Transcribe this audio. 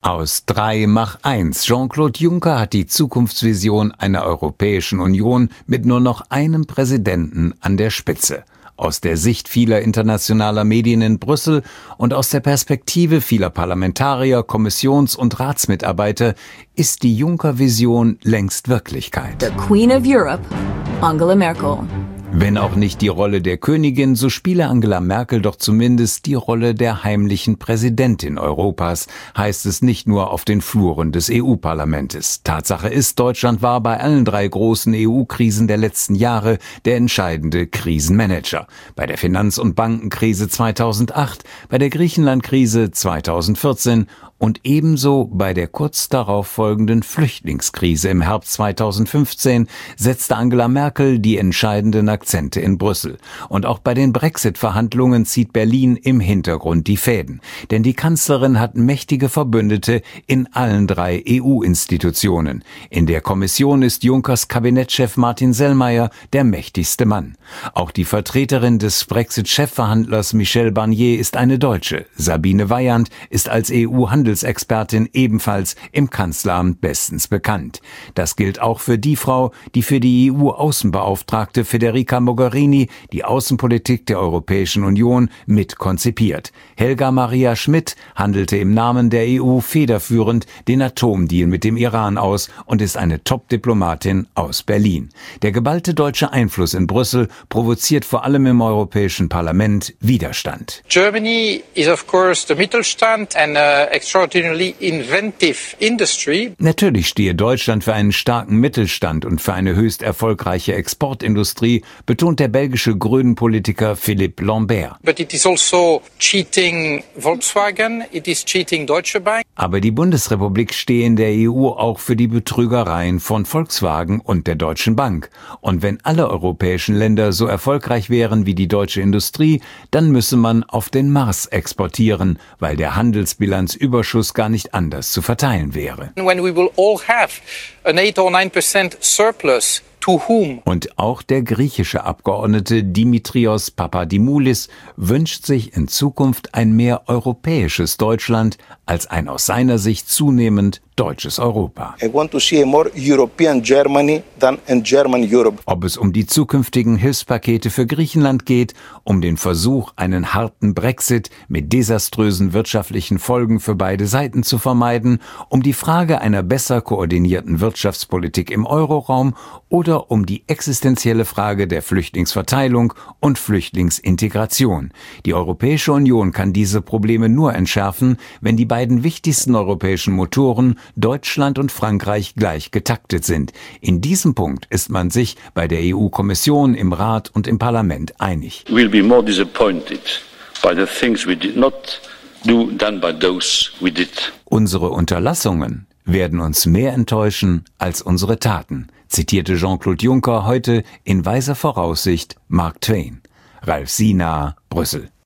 Aus 3 mach 1. Jean-Claude Juncker hat die Zukunftsvision einer Europäischen Union mit nur noch einem Präsidenten an der Spitze. Aus der Sicht vieler internationaler Medien in Brüssel und aus der Perspektive vieler Parlamentarier, Kommissions- und Ratsmitarbeiter ist die Juncker-Vision längst Wirklichkeit. The Queen of Europe, Angela Merkel. Wenn auch nicht die Rolle der Königin, so spiele Angela Merkel doch zumindest die Rolle der heimlichen Präsidentin Europas, heißt es nicht nur auf den Fluren des EU-Parlamentes. Tatsache ist, Deutschland war bei allen 3 großen EU-Krisen der letzten Jahre der entscheidende Krisenmanager. Bei der Finanz- und Bankenkrise 2008, bei der Griechenland-Krise 2014 und ebenso bei der kurz darauf folgenden Flüchtlingskrise im Herbst 2015 setzte Angela Merkel die entscheidenden Akzente in Brüssel. Und auch bei den Brexit-Verhandlungen zieht Berlin im Hintergrund die Fäden. Denn die Kanzlerin hat mächtige Verbündete in allen 3 EU-Institutionen. In der Kommission ist Junckers Kabinettschef Martin Selmayr der mächtigste Mann. Auch die Vertreterin des Brexit-Chefverhandlers Michel Barnier ist eine Deutsche. Sabine Weyand ist als EU-Handelsexpertin ebenfalls im Kanzleramt bestens bekannt. Das gilt auch für die Frau, die für die EU-Außenbeauftragte Federica Mogherini die Außenpolitik der Europäischen Union mit konzipiert. Helga Maria Schmidt handelte im Namen der EU federführend den Atomdeal mit dem Iran aus und ist eine Top-Diplomatin aus Berlin. Der geballte deutsche Einfluss in Brüssel provoziert vor allem im Europäischen Parlament Widerstand. Germany is of course the Mittelstand and extraordinarily inventive industry. Natürlich stehe Deutschland für einen starken Mittelstand und für eine höchst erfolgreiche Exportindustrie, betont der belgische Grünen-Politiker Philippe Lambert. But it is also cheating Volkswagen, it is cheating Deutsche Bank. Aber die Bundesrepublik stehe in der EU auch für die Betrügereien von Volkswagen und der Deutschen Bank. Und wenn alle europäischen Länder so erfolgreich wären wie die deutsche Industrie, dann müsse man auf den Mars exportieren, weil der Handelsbilanzüberschuss gar nicht anders zu verteilen wäre. When we will all have an 8 or 9% surplus. Und auch der griechische Abgeordnete Dimitrios Papadimoulis wünscht sich in Zukunft ein mehr europäisches Deutschland als ein aus seiner Sicht zunehmend deutsches Europa. I want to see a more European Germany than a German Europe. Ob es um die zukünftigen Hilfspakete für Griechenland geht, um den Versuch, einen harten Brexit mit desaströsen wirtschaftlichen Folgen für beide Seiten zu vermeiden, um die Frage einer besser koordinierten Wirtschaftspolitik im Euroraum oder um die existenzielle Frage der Flüchtlingsverteilung und Flüchtlingsintegration. Die Europäische Union kann diese Probleme nur entschärfen, wenn die beiden wichtigsten europäischen Motoren Deutschland und Frankreich gleich getaktet sind. In diesem Punkt ist man sich bei der EU-Kommission, im Rat und im Parlament einig. We'll be more disappointed by the things we did not do than by those we did. Unsere Unterlassungen werden uns mehr enttäuschen als unsere Taten, zitierte Jean-Claude Juncker heute in weiser Voraussicht Mark Twain. Ralf Sienaar, Brüssel.